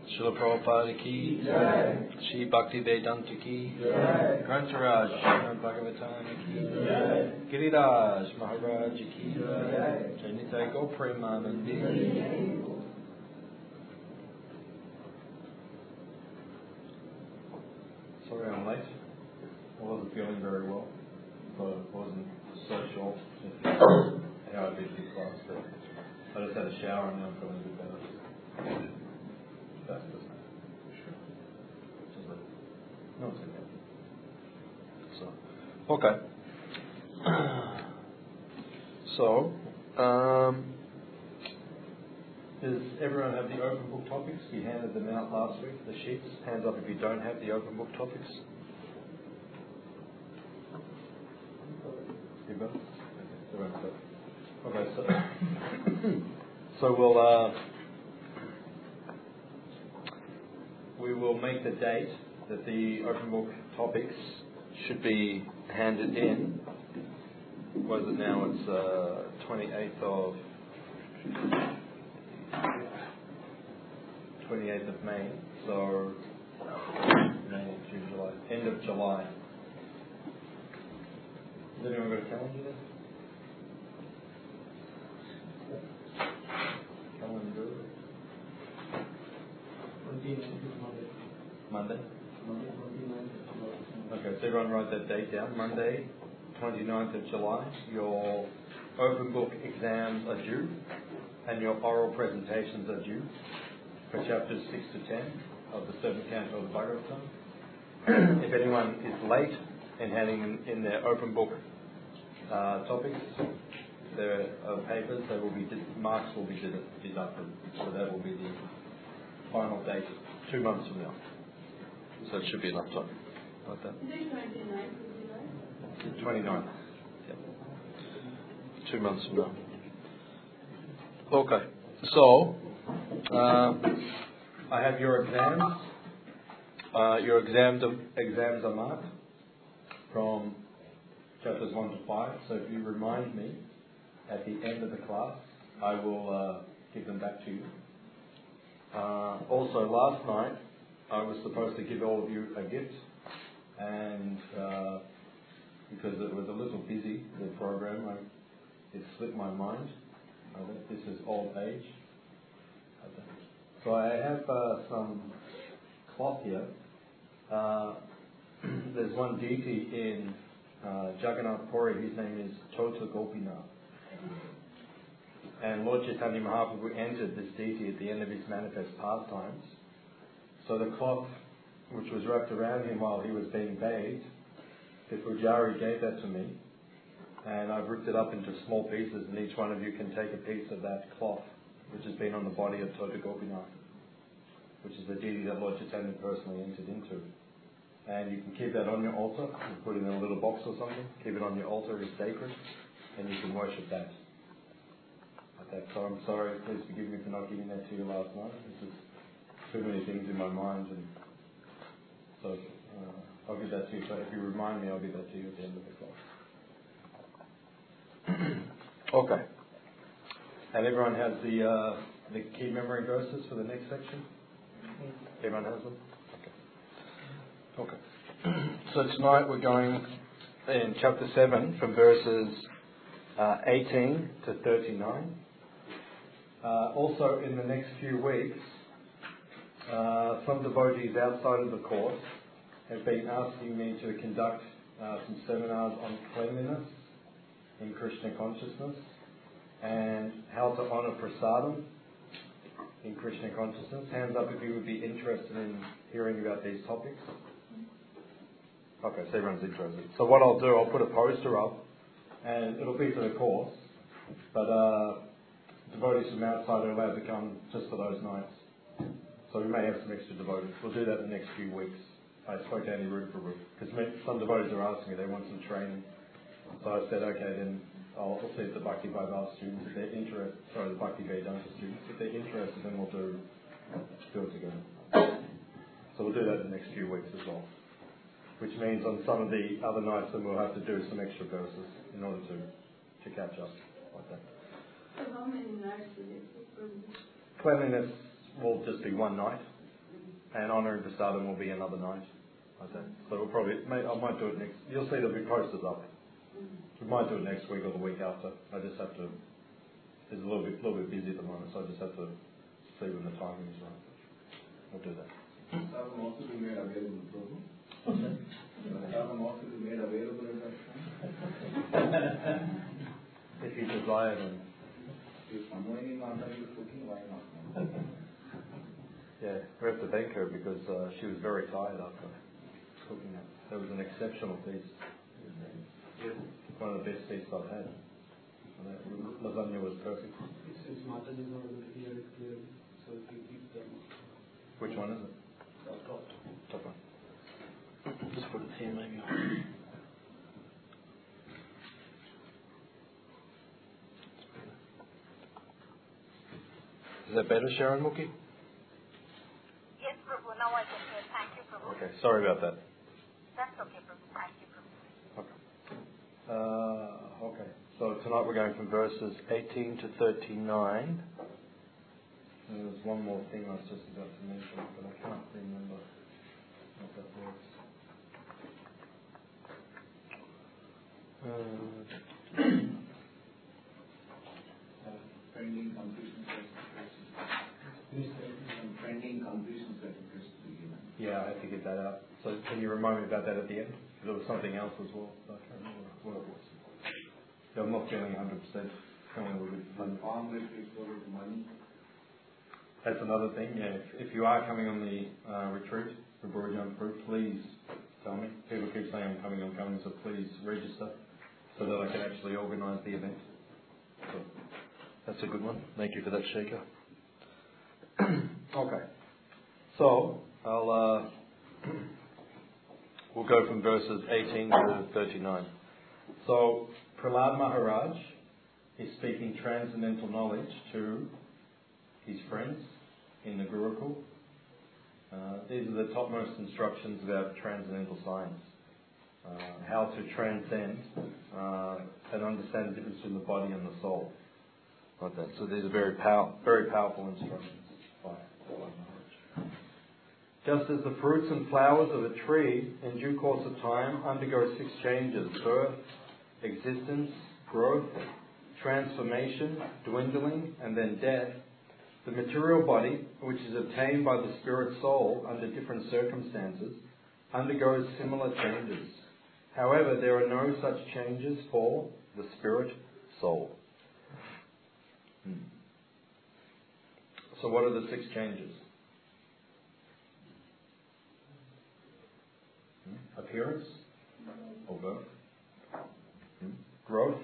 Srila Prabhupada ki Jai. Shri Bhakti Vedanta ki Jai. Grantaraj Srimad Bhagavatam ki Jai. Giriraj Maharaj ki Jai. Jai Gopremanandi. Sorry I'm late. I wasn't feeling very well, so I wasn't so sure how I did this class, but I just had a shower and now I'm feeling a bit better. That's just no, it's okay. So, okay. So, does everyone have the open book topics? We handed them out last week, the sheets. Hands up if you don't have the open book topics. You got it? Okay, so we will make the date that the open book topics should be handed in. What is it now? It's 28th of May. So May, June, July, end of July. Has anyone got a calendar there? Calendar. Monday? Okay, so everyone write that date down. Monday, 29th of July. Your open book exams are due and your oral presentations are due for chapters 6 to 10 of the 7th canto of the Bhagavatam. If anyone is late in handing in their open book topics, their papers, they will be marks will be deducted. So that will be the final date 2 months from now. So it should be enough time. Like that. 29th. Yep. 2 months from now. Okay. So I have your exams. Your exams are marked from chapters 1 to 5. So if you remind me at the end of the class, I will give them back to you. Also, last night I was supposed to give all of you a gift, and because it was a little busy, the program, it slipped my mind. This is old age. So I have some cloth here. There's one deity in Jagannath Puri. His name is Tota Gopinath. And Lord Chaitanya Mahaprabhu entered this deity at the end of his manifest pastimes. So the cloth which was wrapped around him while he was being bathed, the Pujari gave that to me. And I've ripped it up into small pieces, and each one of you can take a piece of that cloth which has been on the body of Tota Gopinath, which is the deity that Lord Chaitanya personally entered into. And you can keep that on your altar, and put it in a little box or something, keep it on your altar, it's sacred, and you can worship that. So I'm sorry, please forgive me for not giving that to you last night. There's just too many things in my mind, and so I'll give that to you. So if you remind me, I'll give that to you at the end of the class. Okay. And everyone has the key memory verses for the next section? Everyone has them? Okay. So tonight we're going in chapter 7 from verses 18 to 39. Also in the next few weeks, some devotees outside of the course have been asking me to conduct some seminars on cleanliness in Krishna consciousness and how to honor prasadam in Krishna consciousness. Hands up if you would be interested in hearing about these topics. Okay, so everyone's interested. So what I'll do, I'll put a poster up, and it'll be for the course, but devotees from outside are allowed to come just for those nights. So we may have some extra devotees. We'll do that in the next few weeks. I spoke to Andy Root for because some devotees are asking me, they want some training. So I said, okay, then I'll see if the Bhakti Vedanta students, if they're interested, the Bhakti Vedanta students, if they're interested, then we'll do it together. So we'll do that in the next few weeks as well. Which means on some of the other nights then we'll have to do some extra verses in order to catch up like that. So how many nights will it be? Cleanliness will just be one night, and honouring Prasadam will be another night. Like that. So I might do it next. You'll see there'll be posters up. We might do it next week or the week after. I just have to. It's a little bit busy at the moment, so I just have to see when the timing is right. We'll do that. That will also be made available, Prabhu. That will also be made available at that time. If you desire, then. If someone in Nanda is cooking, why not? Yeah, we have to thank her because she was very tired after cooking it. That was an exceptional feast. One of the best feasts I've had. Lasagna was perfect. Since Mataji is not able to hear it clearly, so if you keep them. Which one is it? Top one. Just put it here, maybe. Is that better, Sharon Mookie? Yes, Prabhu. Now I can hear. Thank you, Prabhu. Okay, sorry about that. That's okay, Prabhu. Thank you, Prabhu. Okay. So tonight we're going from verses 18 to 39. And there's one more thing I was just about to mention, but I can't remember what that was. Pending completion certificates to be given. Yeah, I have to get that out. So can you remind me about that at the end? Because there was something else as well. So I can't remember what it was. So I'm not feeling 100%. Feeling a little bit fun. Money. That's another thing. Yeah, if you are coming on the retreat for Burjam Fruit, please tell me. People keep saying I'm coming, so please register so that I can actually organise the event. So that's a good one. Thank you for that, Sheikha. Okay. So we'll go from verses 18 to 39. So Prahlad Maharaj is speaking transcendental knowledge to his friends in the Gurukul. These are the topmost instructions about transcendental science. How to transcend and understand the difference between the body and the soul. Like that. So these are very powerful instructions by Prahlad Maharaj. Just as the fruits and flowers of a tree in due course of time undergo 6 changes: birth, existence, growth, transformation, dwindling, and then death, the material body, which is obtained by the spirit soul under different circumstances, undergoes similar changes. However, there are no such changes for the spirit soul. So what are the 6 changes? Appearance or birth? Growth?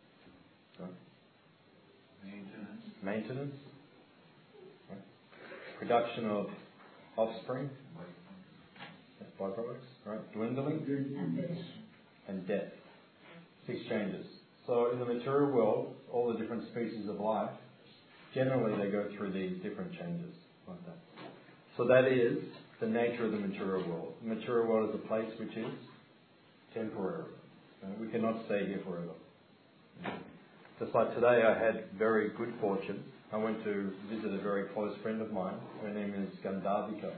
Maintenance? Right. Production of offspring? That's byproducts, right? Dwindling? And death. 6 changes. So in the material world, all the different species of life, generally they go through these different changes like that. So that is the nature of the material world. The material world is a place which is temporary. We cannot stay here forever. Just like today, I had very good fortune. I went to visit a very close friend of mine. Her name is Gandhavika.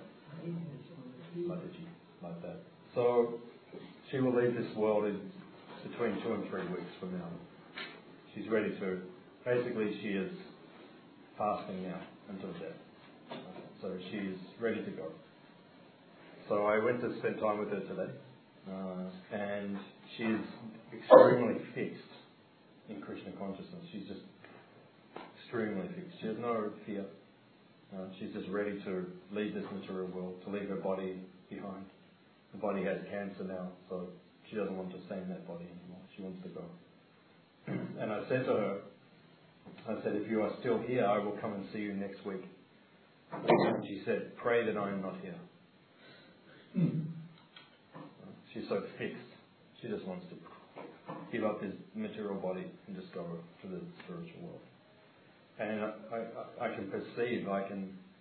Like that. So she will leave this world in between 2 and 3 weeks from now. She's ready to. Basically, she is fasting now until death. So she is ready to go. So I went to spend time with her today, and she is extremely fixed in Krishna consciousness. She's just extremely fixed. She has no fear. She's just ready to leave this material world, to leave her body behind. The body has cancer now, so she doesn't want to stay in that body anymore. She wants to go. And I said to her, if you are still here, I will come and see you next week. And she said, pray that I am not here. She's so fixed. She just wants to give up his material body and just go to the spiritual world. And I can perceive, I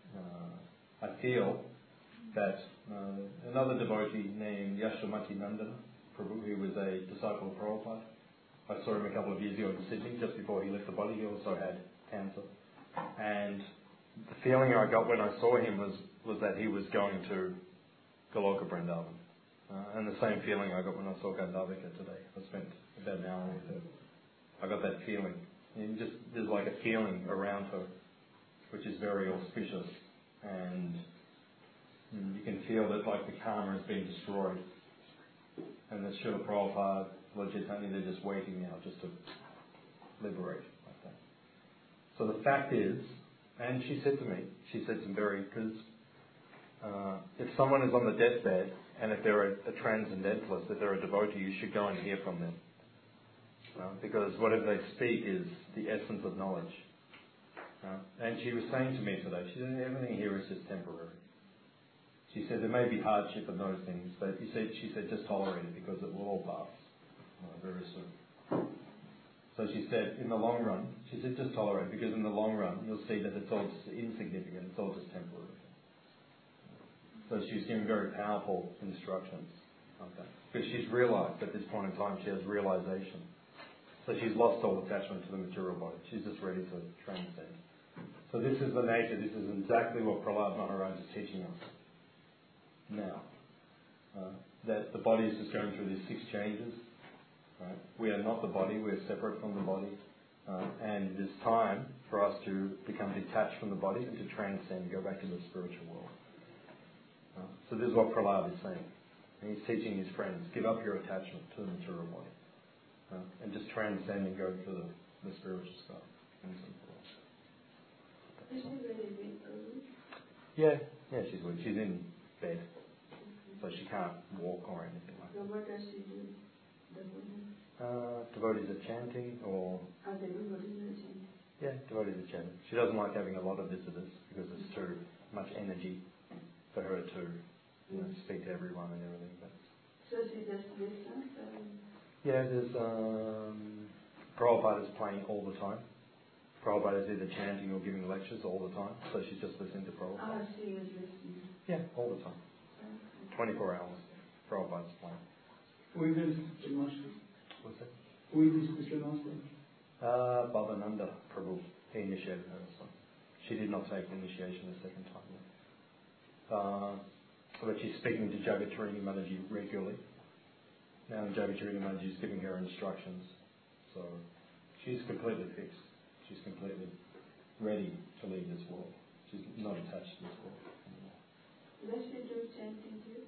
feel that another devotee named Yashamati Nandana Prabhu, who was a disciple of Prabhupada, I saw him a couple of years ago in Sydney, just before he left the body. He also had cancer. And the feeling I got when I saw him was that he was going to Goloka Vrindavan. And the same feeling I got when I saw Gandhavika today. I spent about an hour with her. I got that feeling. There's like a feeling around her, which is very auspicious. And you can feel that like the karma has been destroyed. And that Srila Prabhupada, Lord Chaitanya, they're just waiting now just to liberate like that. So the fact is, and she said some very, because if someone is on the deathbed, and if they're a transcendentalist, if they're a devotee, you should go and hear from them. Because whatever they speak is the essence of knowledge. And she was saying to me today, she said, everything here is just temporary. She said, there may be hardship and those things, but she said, just tolerate it because it will all pass very soon. So she said, in the long run, she said, just tolerate it because in the long run, you'll see that it's all just insignificant, it's all just temporary. So she's giving very powerful instructions. Okay. Because she's realised at this point in time, she has realisation. So she's lost all attachment to the material body. She's just ready to transcend. So this is the nature, this is exactly what Prahlad Maharaj is teaching us now. That the body is just going through these 6 changes. Right? We are not the body, we are separate from the body. And it is time for us to become detached from the body and to transcend, go back to the spiritual world. So this is what Prahlad is saying. And he's teaching his friends, give up your attachment to the material body. And just transcend and go to the spiritual stuff. Is she really weak? Yeah, she's weak. She's in bed. So she can't walk or anything like that. So what does she do? Devotees are chanting or... Devotees are chanting? Yeah, devotees are chanting. She doesn't like having a lot of visitors because it's too much energy for her to speak to everyone and everything. But so she just listens? Yeah, there's... Prabhupada is playing all the time. Prabhupada is either chanting or giving lectures all the time. So she's just listening to Prabhupada. She is listening? Yeah, all the time. 24 hours. Prabhupada's playing. Who is this master? What's that? Who is this Mr. Master? Bhavananda Prabhu. He initiated her. So she did not take initiation the second time. But she's speaking to Jagacharini Mataji regularly. Now Jagacharini Mataji is giving her instructions. So she's completely fixed. She's completely ready to leave this world. She's not attached to this world anymore. Does she do chanting too?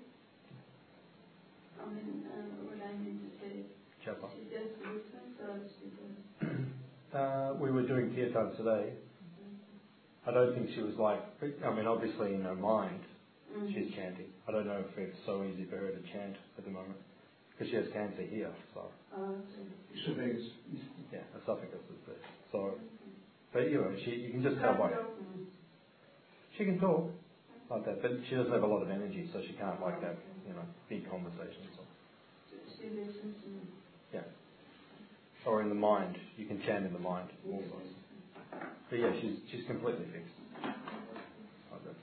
What I mean to say, Chapa. she just listens or she does? We were doing kirtan today. I don't think she was like, obviously in her mind, she's chanting. I don't know if it's so easy for her to chant at the moment. Because she has cancer here, so... Esophagus. Yeah, esophagus is there. So, but you can just tell by her. She can talk like that, but she doesn't have a lot of energy, so she can't like that, big conversations. She listens to me. Yeah. Or in the mind. You can chant in the mind also. But yeah, she's completely fixed. Like that.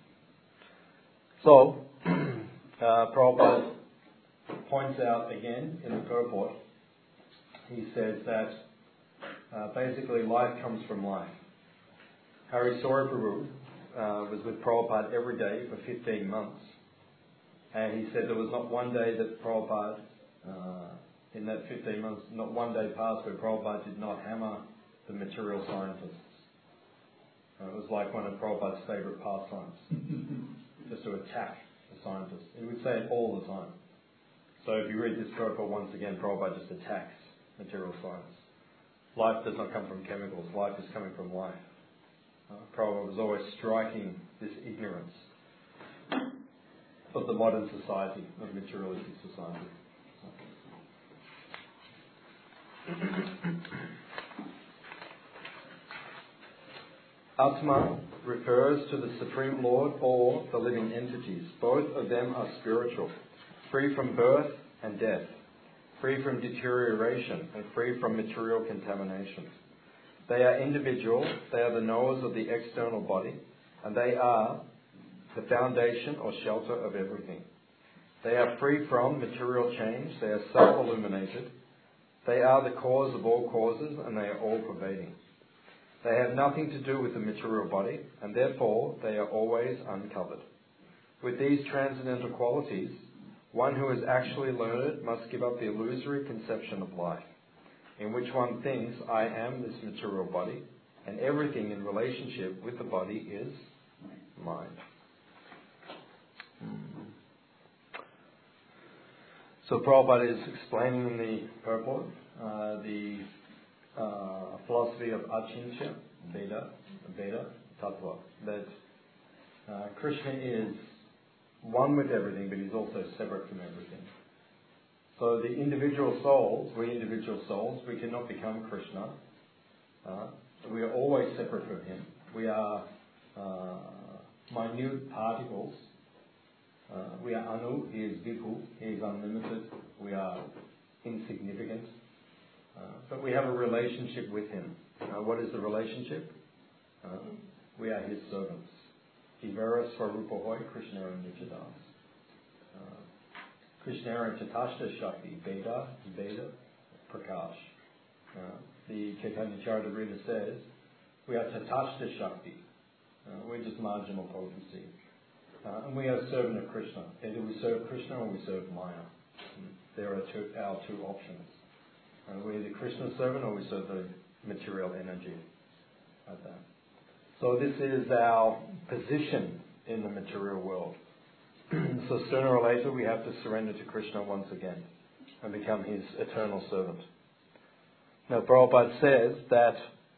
So, Prabhupada points out again in the purport, he says that basically life comes from life. Hari Sauri Prabhu was with Prabhupada every day for 15 months. And he said there was not one day that Prabhupada, in that 15 months, not one day passed where Prabhupada did not hammer the material scientists. It was like one of Prabhupada's favourite pastimes, just to attack the scientists. He would say it all the time. So if you read this purport once again, Prabhupada just attacks material science. Life does not come from chemicals, life is coming from life. Prabhupada was always striking this ignorance of the modern society, of materialistic society. Atma refers to the Supreme Lord or the living entities. Both of them are spiritual, free from birth and death, free from deterioration and free from material contamination. They are individual, they are the knowers of the external body, and they are the foundation or shelter of everything. They are free from material change, they are self-illuminated, they are the cause of all causes, and they are all-pervading. They have nothing to do with the material body, and therefore they are always uncovered. With these transcendental qualities, one who is actually learned must give up the illusory conception of life, in which one thinks, I am this material body, and everything in relationship with the body is mind. So Prabhupada is explaining in the purport the philosophy of Achintya, Veda Tattva, that Krishna is one with everything, but he's also separate from everything. So the individual souls, we cannot become Krishna. We are always separate from him. We are minute particles. We are Anu, he is Vibhu, he is unlimited. We are insignificant. But we have a relationship with him. What is the relationship? We are his servants. Ivara Swarupa Hoy, Krishna and Nichadas. Krishna and Chatashta Shakti, Veda, Prakash. The Chaitanya Charitamrita says, we are Tatashta Shakti. We're just marginal potency. And we are a servant of Krishna. Either we serve Krishna or we serve Maya. There are our two options. We're either Krishna's servant or we serve the material energy. Like that. So this is our position in the material world. So sooner or later we have to surrender to Krishna once again and become his eternal servant. Now Prabhupada says that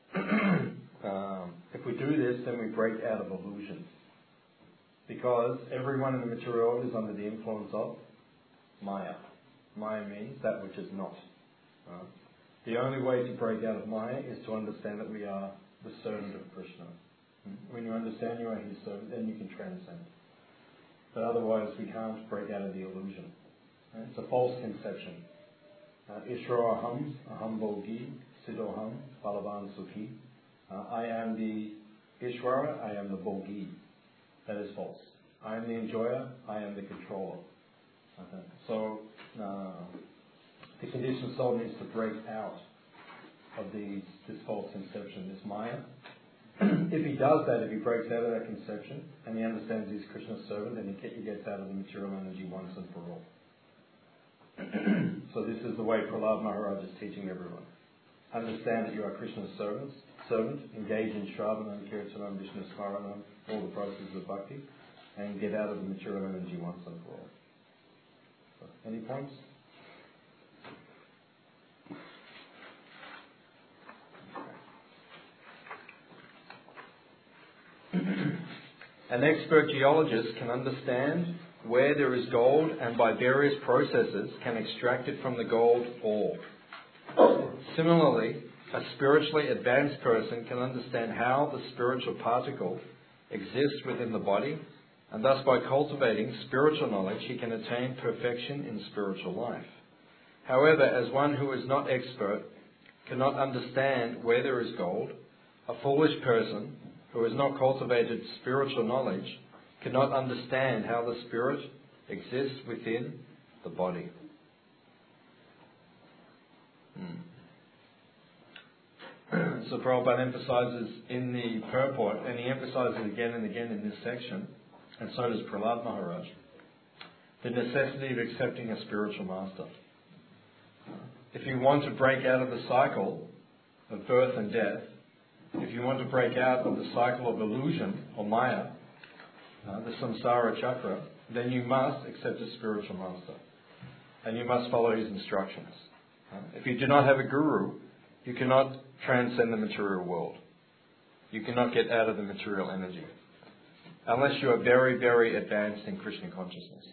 if we do this, then we break out of illusion. Because everyone in the material world is under the influence of Maya. Maya means that which is not. The only way to break out of Maya is to understand that we are the servant of Krishna. When you understand you are his servant, then you can transcend. But otherwise we can't break out of the illusion. It's a false conception. Ishroaham, aham bogi, sidoham, balavan sukhi. I am the Ishvara, I am the bogi. That is false. I am the enjoyer, I am the controller. Okay. So the conditioned soul needs to break out of this false conception, this Maya. If he does that, if he breaks out of that conception and he understands he's Krishna's servant, then he gets out of the material energy once and for all. So this is the way Prahlad Maharaj is teaching everyone. Understand that you are Krishna's servant, engage in Shravanam, Kirtanam, Vishnu Smaranam, all the processes of bhakti, and get out of the material energy once and for all. So, any points? An expert geologist can understand where there is gold and by various processes can extract it from the gold ore. Similarly, a spiritually advanced person can understand how the spiritual particle exists within the body, and thus by cultivating spiritual knowledge he can attain perfection in spiritual life. However, as one who is not expert cannot understand where there is gold, a foolish person who has not cultivated spiritual knowledge cannot understand how the spirit exists within the body. So Prabhupada emphasizes in the purport, and he emphasizes again and again in this section, and so does Prahlad Maharaj, the necessity of accepting a spiritual master. If you want to break out of the cycle of birth and death, if you want to break out of the cycle of illusion, or Maya, the samsara chakra, then you must accept a spiritual master. And you must follow his instructions. If you do not have a guru, you cannot transcend the material world. You cannot get out of the material energy. Unless you are very, very advanced in Krishna consciousness.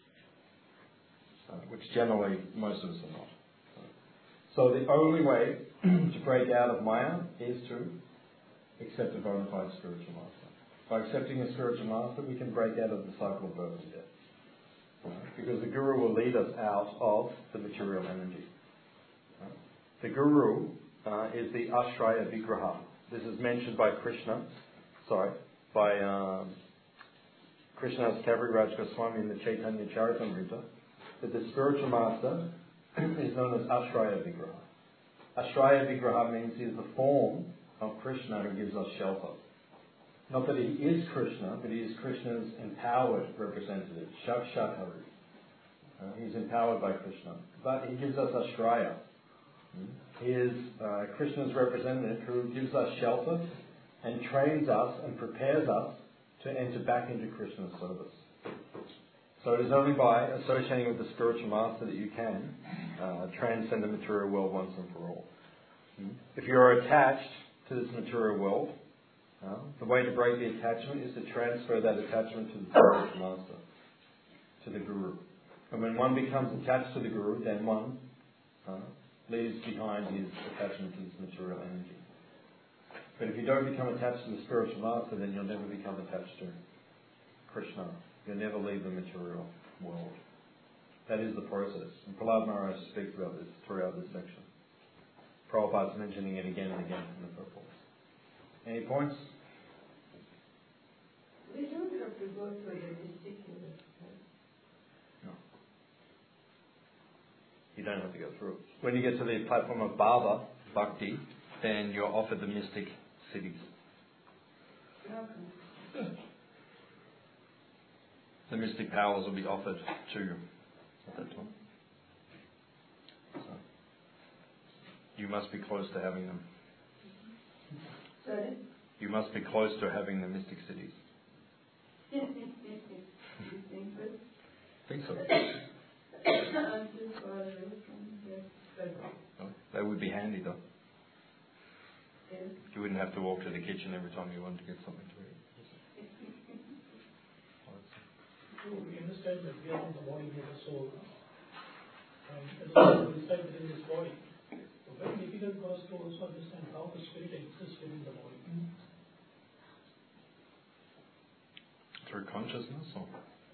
Which generally most of us are not. So the only way to break out of Maya is to accept a bona fide spiritual master. By accepting a spiritual master, we can break out of the cycle of birth and death. Because the Guru will lead us out of the material energy. The Guru is the Ashraya Vigraha. This is mentioned by Krishnadas Kaviraj Goswami in the Chaitanya Charitamrita, that the spiritual master is known as Ashraya Vigraha. Ashraya Vigraha means he is the form not Krishna who gives us shelter. Not that he is Krishna, but he is Krishna's empowered representative, Shakshakari. He's empowered by Krishna. But he gives us Ashraya. He is Krishna's representative who gives us shelter and trains us and prepares us to enter back into Krishna's service. So it is only by associating with the spiritual master that you can transcend the material world once and for all. If you are attached to this material world, the way to break the attachment is to transfer that attachment to the spiritual master, to the Guru. And when one becomes attached to the Guru, then one leaves behind his attachment to this material energy. But if you don't become attached to the spiritual master, then you'll never become attached to Krishna. You'll never leave the material world. That is the process. And Prahlad Maharaj speaks about this throughout this section. Prabhupada's mentioning it again and again in the purports. Any points? We don't have to go to a mystic unit. No. You don't have to go through it. When you get to the platform of Bhava, Bhakti, then you're offered the mystic cities. Okay. The mystic powers will be offered to you at that time. So, you must be close to having them. Sorry? You must be close to having the mystic cities. You think so? I think so. I'm too far away from here. No, they would be handy though. Yes. You wouldn't have to walk to the kitchen every time you wanted to get something to eat. So we understand that we are in the body, we are the soul. And the soul resides within this body. So very difficult for us to also understand how the spirit exists within the body. Through consciousness or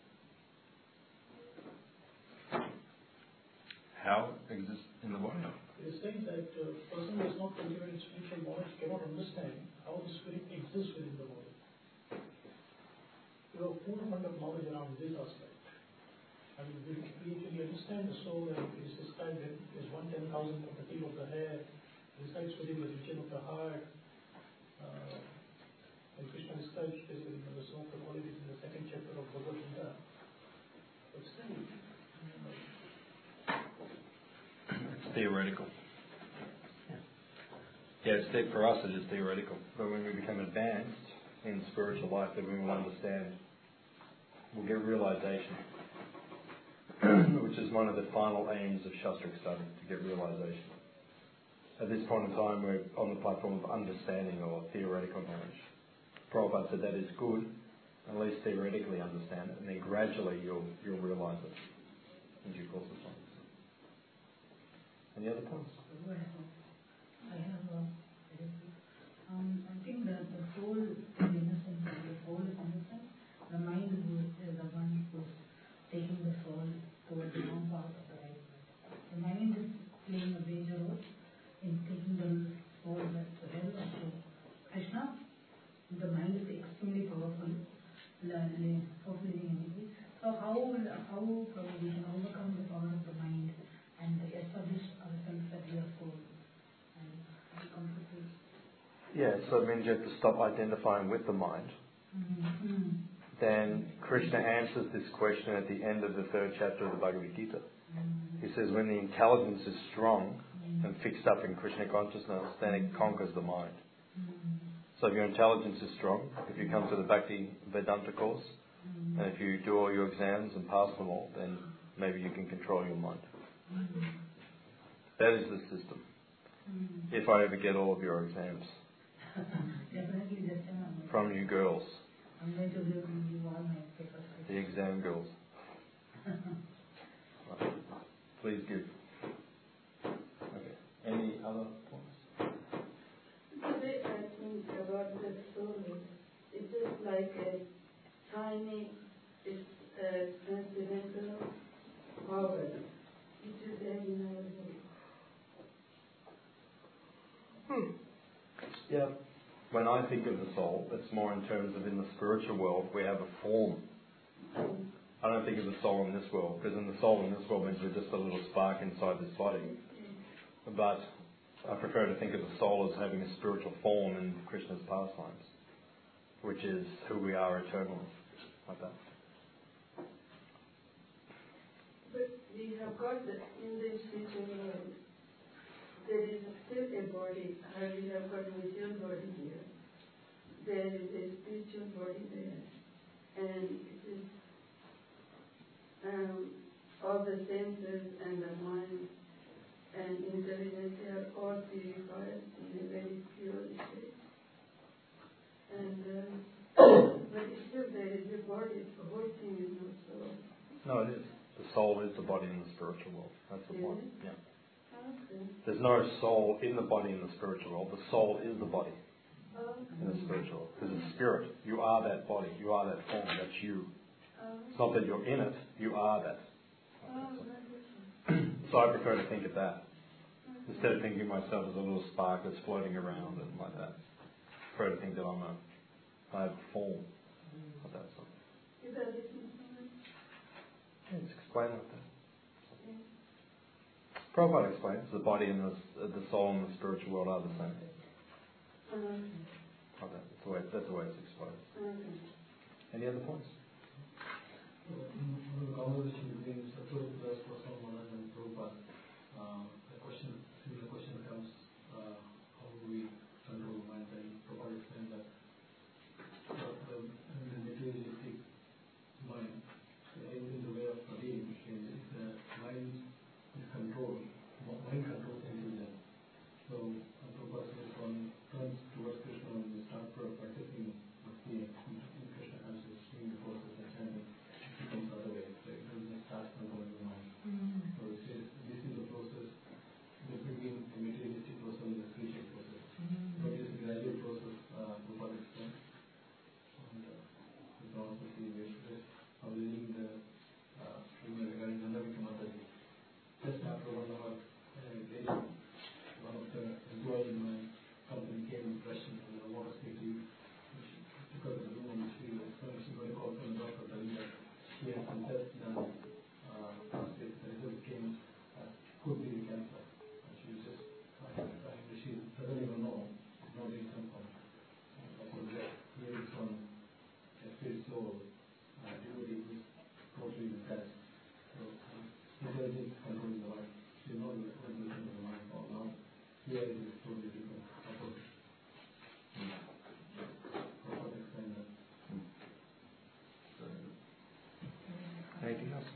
how exists in the body? It is saying that a person who is not cultivating spiritual knowledge cannot understand how the spirit exists within the body. You have a poor amount of knowledge around this aspect. I mean, we understand the soul and it is described that there is 1/10,000 of the tip of the hair, resides within the region of the heart. And Krishna describes basically the soul of the qualities in the second chapter of Bhagavad Gita. But still, It's theoretical. Yeah, for us it is theoretical. But when we become advanced in spiritual life, then we will understand. We'll get realization, which is one of the final aims of Shastric study, to get realization. At this point in time, we're on the platform of understanding or theoretical knowledge. Prabhupada said that is good, at least theoretically understand it, and then gradually you'll realize it in due course of time. Any other points? I think that the soul is innocent, the soul is innocent. The mind is the one who's taking the soul towards the wrong path of the right path. The mind is playing a major role in taking the soul to hell or to Krishna. The mind is extremely powerful, fulfilling energy. So how we can overcome the power of the mind and establish ourselves that we are soul and come to peace? Yeah, so it means you have to stop identifying with the mind. Mm-hmm. Then Krishna answers this question at the end of the 3rd chapter of the Bhagavad Gita. He says when the intelligence is strong and fixed up in Krishna consciousness, then it conquers the mind. So if your intelligence is strong, if you come to the Bhakti Vedanta course, and if you do all your exams and pass them all, then maybe you can control your mind. That is the system. If I ever get all of your exams. Definitely this time. From you girls. I'm going to give you all my papers. The exam girls. Please give. Okay. Any other points? The way I think about the soul is just like a tiny, transcendental power. It is there in our soul. Yeah. When I think of the soul, it's more in terms of in the spiritual world, we have a form. I don't think of the soul in this world, because in the soul in this world means we're just a little spark inside this body. But I prefer to think of the soul as having a spiritual form in Krishna's pastimes, which is who we are eternally, like that. But we have got in the spiritual world, there is still a body, and we have got material body here. There is a spiritual body there, and it is all the senses and the mind and intelligence, they are all purified in a very pure state. And but still there is a body, the whole thing is not so. No, it is. The soul is the body in the spiritual world. That's the point. Yeah. Okay. There's no soul in the body in the spiritual world. The soul is the body in the spiritual world. Because it's spirit. You are that body. You are that form. That's you. It's not that you're in it. You are that. So I prefer to think of that. Instead of thinking of myself as a little spark that's floating around and like that. I prefer to think that I have a form. Like that. So. Is that different? Yeah, it's explained like that. Prabhupada explains the body and the soul and the spiritual world are the same. Like that. That's the way it's explained. Any other points? In the conversation between Sattva Goswami Maharaj and Prabhupada, similar question comes, how do we control the mind? And Prabhupada explained that the materialistic mind, in the way of studying, if the mind is controlled, mind controls intelligence. So Prabhupada says one turns towards Krishna and we start practicing Bhakti in Krishna consciousness, doing the process and chanting, it becomes the other way. So it just starts controlling the mind. So it says this is the process between the materialistic process and the spiritual process. But it's a gradual process, Prabhupada explained. And we can also see this of reading the regarding Nandavika Mataji. Just after 1 hour, one of the employees in my company came and questioned me, I want to speak to you. She took her to the room and she got a call from the doctor telling that she had some tests done. The result came could be the cancer. And she was just trying, she doesn't even know, she's not in symptoms. I said, here is one spirit soul, devotee who is totally detached. So, intelligence controlling the mind. She knows the controlling of the mind all now. Here it is totally different. Opposite. Opposite explain that. Anything else?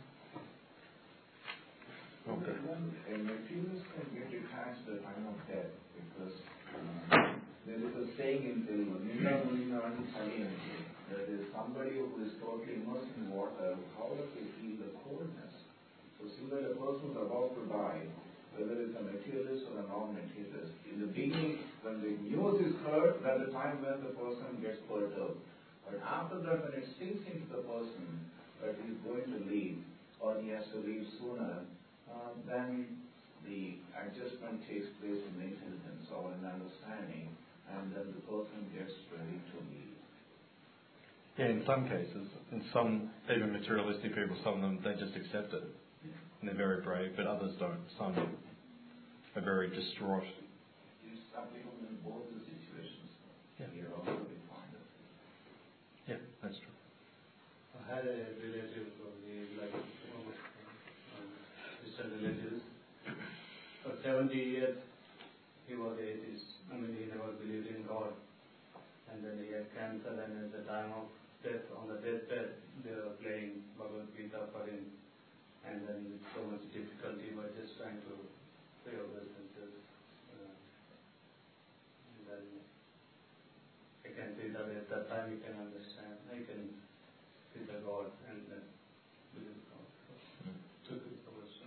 Okay. A materialist can get detached at the time of death because there is a saying in Telugu, Ninda Munina and Salinity, that is somebody who is totally immersed in water, how does he feel the coldness? So similarly, a person who is about to die, whether it's a materialist or a non-materialist, in the beginning, when the news is heard, that's the time when the person gets perturbed. But after that, when it sinks into the person that he's going to leave, or he has to leave sooner, then the adjustment takes place in intelligence or in understanding, and then the person gets ready to leave. Yeah, in some cases, in some even materialistic people, some of them they just accept it, and they're very brave, but others don't. Some are very distraught. It's applicable in both the situations. Yeah. Here also we find it. Yeah, that's true. I had a relative from the distant relatives. For 70 years, he was atheist. I mean, he never believed in God. And then he had cancer, and at the time of death, on the deathbed, they were playing Bhagavad Gita for him. And then with so much difficulty, he was just trying to pay obeisances. And then I can see that at that time you can understand. I can see the God and then believe God. So, took it so much.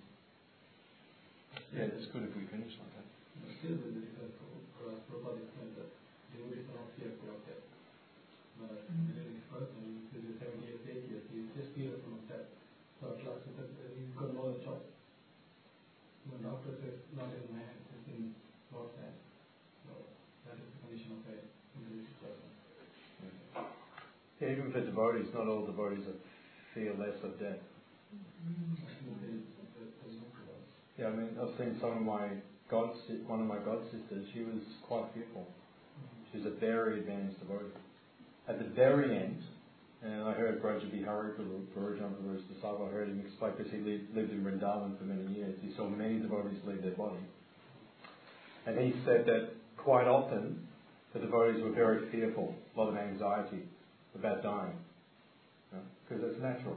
Yeah, it's good if we finish like that. But still, there is a Prabhupada explained that devotees are not fearful of death. But this person, who is 70 years, 80 years, he is just fearful of death. So at last he said, he's got no other choice. The doctor says, not in my hands, it's in God's hands. So that is the condition of a intelligent person. Yeah, even for devotees, not all devotees fear less of death. I think there is no choice. Yeah, I mean, I've seen some of my one of my god sisters, she was quite fearful. She was a very advanced devotee. At the very end, and I heard Raja Bihari Gurujan, Guru's disciple, I heard him explain, because he lived in Vrindavan for many years. He saw many devotees leave their body. And he said that quite often the devotees were very fearful, a lot of anxiety about dying. Because it's natural.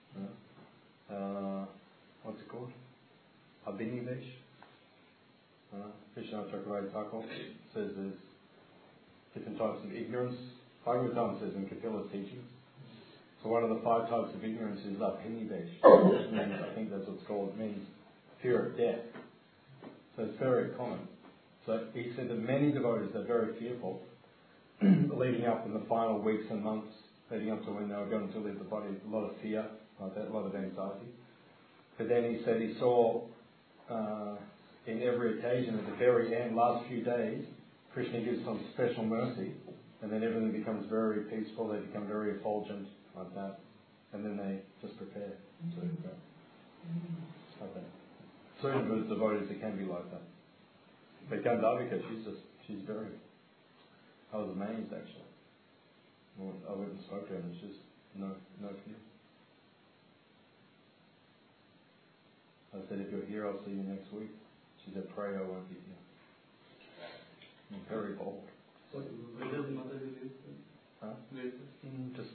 What's it called? Abhinivesh. Krishna Chakravarti Thakur says there's different types of ignorance. Bhagavatam says in Kapila's teachings. So one of the 5 types of ignorance is Abhinivesh. Which means, I think that's what it's called, it means fear of death. So it's very common. So he said that many devotees are very fearful leading up in the final weeks and months leading up to when they were going to leave the body. A lot of fear, like that, a lot of anxiety. But then he said he saw in every occasion at the very end, last few days, Krishna gives some special mercy, and then everything becomes very peaceful, they become very effulgent, like that. And then they just prepare to go. Like that. Certain good devotees, it can be like that. But Gandharvika, she's very... I was amazed actually. Well, I went and spoke to her and it's just no fear. I said, if you're here, I'll see you next week. She said, pray I won't be here. I'm very bold. So, where does Mataji live? Huh? Where is it? Just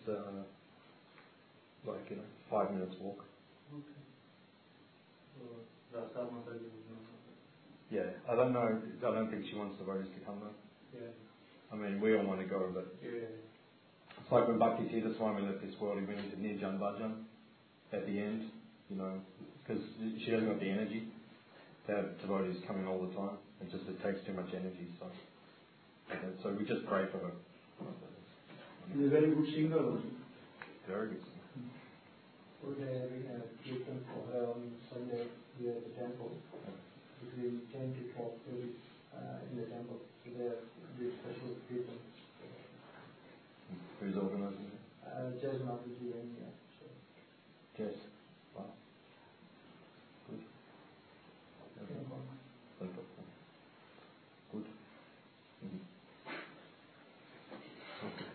5 minutes walk. Okay. So, Rasa Mataji is not. Yeah, I don't know. I don't think she wants the devotees to come though. Yeah. I mean, we all want to go, but it's like when Bhakti Tirtha Swami left this world, he went into Nirjan Bhajan at the end, because she hasn't got the energy to have devotees coming all the time. It takes too much energy. So we just pray for her. She's a very good singer. Very good singer. Today we had kirtan for her on Sunday here at the temple. Between 10 to 12:30 in the temple. So there is special kirtan. Who's organising it? Jazz Mataji and Jess. Wow. Good. Good. Mm-hmm. Okay.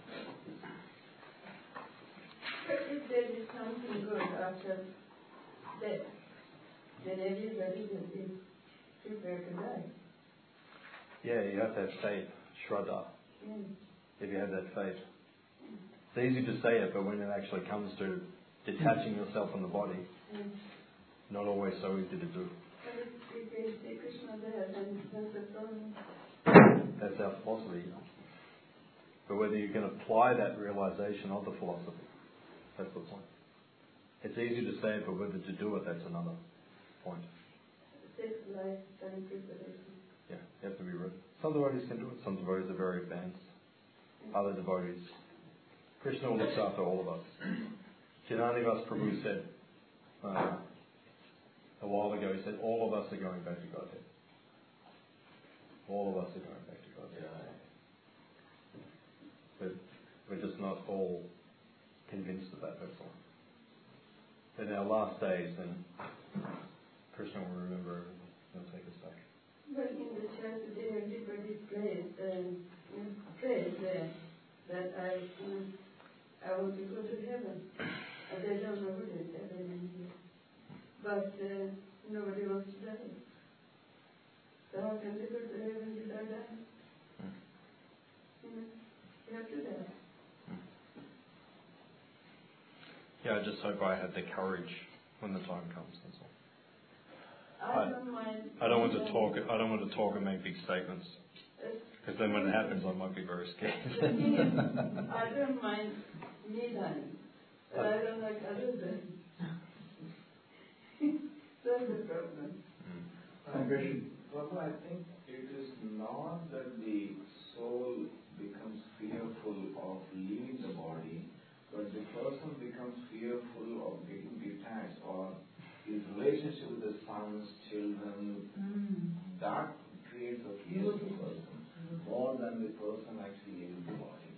If there is something good after death, then everybody will be prepared to die. Yeah, you have to have faith, Shraddha. If you have that faith. It's easy to say it, but when it actually comes to detaching yourself from the body, not always so easy to do. But if you see Krishna there, then that's the problem. That's our philosophy. But whether you can apply that realization of the philosophy, that's the point. It's easy to say it, but whether to do it, that's another point. Takes lifetime preparation. Yeah, you have to be ready. Some devotees can do it. Some devotees are very advanced. Other devotees. Krishna looks after all of us. Jananivas Prabhu said a while ago, he said, all of us are going back to Godhead. All of us are going back to Godhead. But we're just not all convinced of that, that's all. In our last days, then Krishna will remember everything. He'll take us back. But in the church today, everybody prays that I want to go to heaven. And they don't know what is heaven in here. But nobody wants to die. So how can they go to heaven without dying? You have to die. Yeah, I just hope I have the courage when the time comes, that's all. I don't mind. I don't want to talk and make big statements. Because then when it happens, I might be very scared. I don't mind me dying, but I don't like others dying. That's the problem. Prabhu, I think it is not that the soul becomes fearful of leaving the body, but the person becomes fearful of getting detached, or his relationship with the sons, children, that creates a fear of the person more than the person actually leaving the body.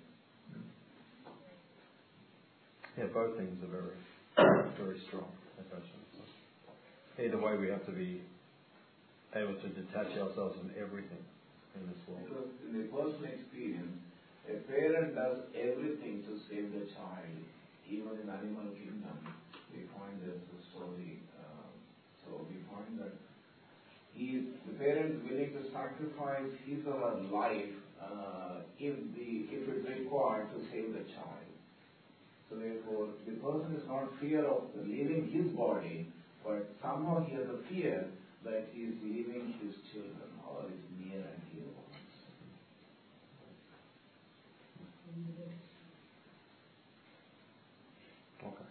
Yeah, both things are very, very strong attachments. Either way, we have to be able to detach ourselves from everything in this world. Because in the personal experience, a parent does everything to save the child. Even in animal kingdom, we find there's a story. So we find that the parent is willing to sacrifice his or her life if it's required to save the child. So therefore, the person is not fear of leaving his body, but somehow he has a fear that he is leaving his children or his near and dear ones. Okay.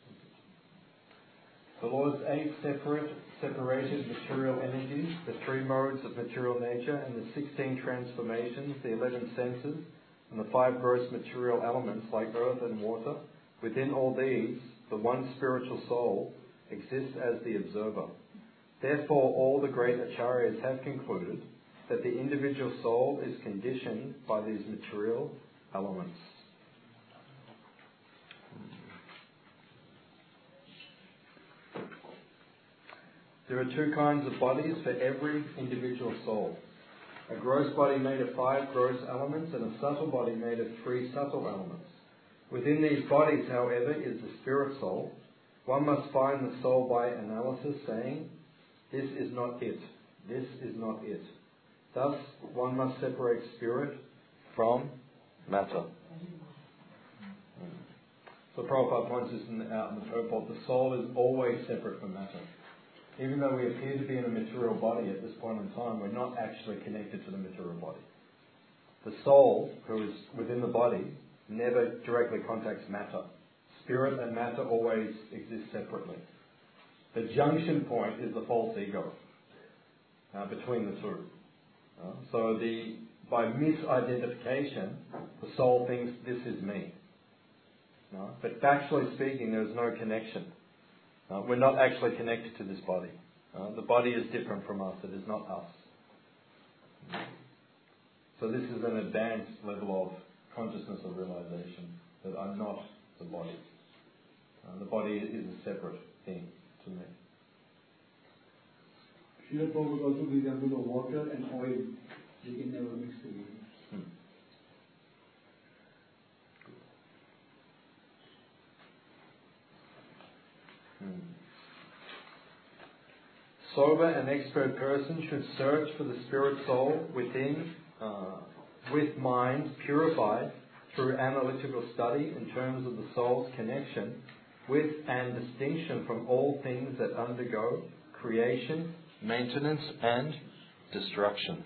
The Lord's 8 separated material energies, the 3 modes of material nature, and the 16 transformations, the 11 senses, and the 5 gross material elements like earth and water. Within all these, the one spiritual soul exists as the observer. Therefore, all the great acharyas have concluded that the individual soul is conditioned by these material elements. There are 2 kinds of bodies for every individual soul. A gross body made of 5 gross elements and a subtle body made of 3 subtle elements. Within these bodies, however, is the spirit soul. One must find the soul by analysis, saying, this is not it, this is not it. Thus, one must separate spirit from matter. So Prabhupada points this out in the purport. The soul is always separate from matter. Even though we appear to be in a material body at this point in time, we're not actually connected to the material body. The soul, who is within the body, never directly contacts matter. Spirit and matter always exist separately. The junction point is the false ego between the two. So by misidentification, the soul thinks this is me. But factually speaking, there is no connection. We're not actually connected to this body. The body is different from us. It is not us. So this is an advanced level of consciousness or realization that I'm not the body. The body is a separate thing to me. Srila Prabhupada also gives example of water and oil. They can never mix together. Sober and expert person should search for the spirit soul within, with mind purified through analytical study in terms of the soul's connection with and distinction from all things that undergo creation, maintenance, and destruction.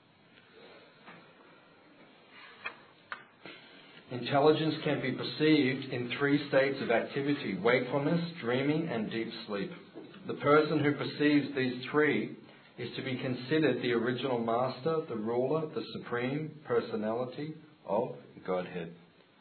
Intelligence can be perceived in 3 states of activity: wakefulness, dreaming, and deep sleep. The person who perceives these 3 is to be considered the original master, the ruler, the supreme personality of Godhead.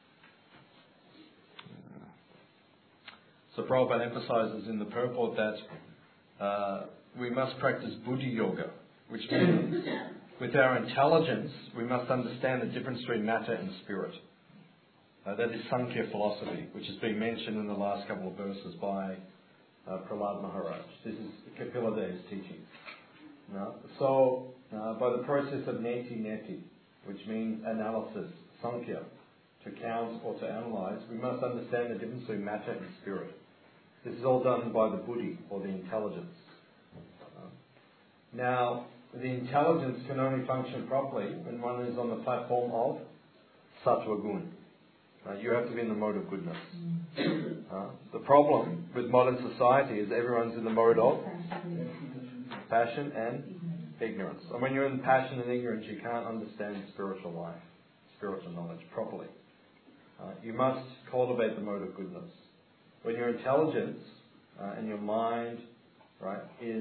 So Prabhupada emphasizes in the purport that we must practice buddhi yoga, which means with our intelligence we must understand the difference between matter and spirit. That is Sankhya philosophy, which has been mentioned in the last couple of verses by Prahlad Maharaj. This is Kapila Dev's teaching. So, by the process of neti, which means analysis, Sankhya, to count or to analyze, we must understand the difference between matter and spirit. This is all done by the buddhi, or the intelligence. Now, the intelligence can only function properly when one is on the platform of sattva gun. You have to be in the mode of goodness. The problem with modern society is everyone's in the mode of passion and ignorance. And when you're in passion and ignorance, you can't understand spiritual life, spiritual knowledge properly. You must cultivate the mode of goodness. When your intelligence and your mind, right, is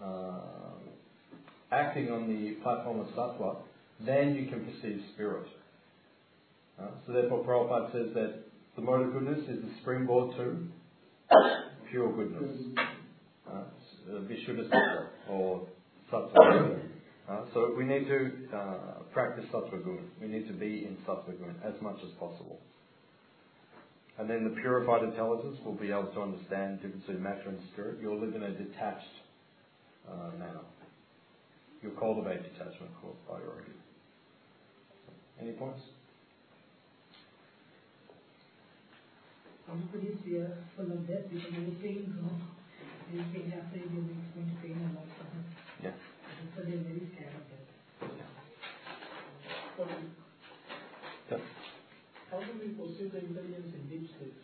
acting on the platform of sattva, then you can perceive spirit. So therefore Prabhupada says that the mode of goodness is the springboard to pure goodness. Vishuddha sattva or sattva. So we need to practice sattva guna. We need to be in sattva guna as much as possible. And then the purified intelligence will be able to understand the difference between matter and spirit. You'll live in a detached manner. you'll cultivate detachment caused by your ego. Any points? Everybody is fearful of death because they will pain, they will pain after it, they will going to pain a lot for them. Yeah. So they are very scared of death. Yeah. How do we perceive the intelligence in deep sleep?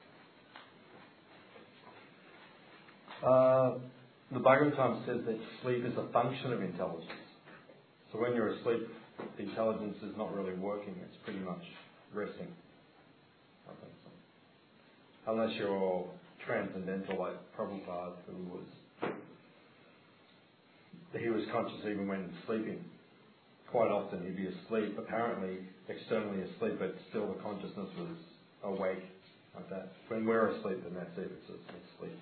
The Bhagavatam says that sleep is a function of intelligence. So when you're asleep, the intelligence is not really working, it's pretty much resting. I think so. Unless you're transcendental like Prabhupada, he was conscious even when sleeping. Quite often he'd be asleep, apparently externally asleep, but still the consciousness was awake like that. When we're asleep, then that's it, it's sleep.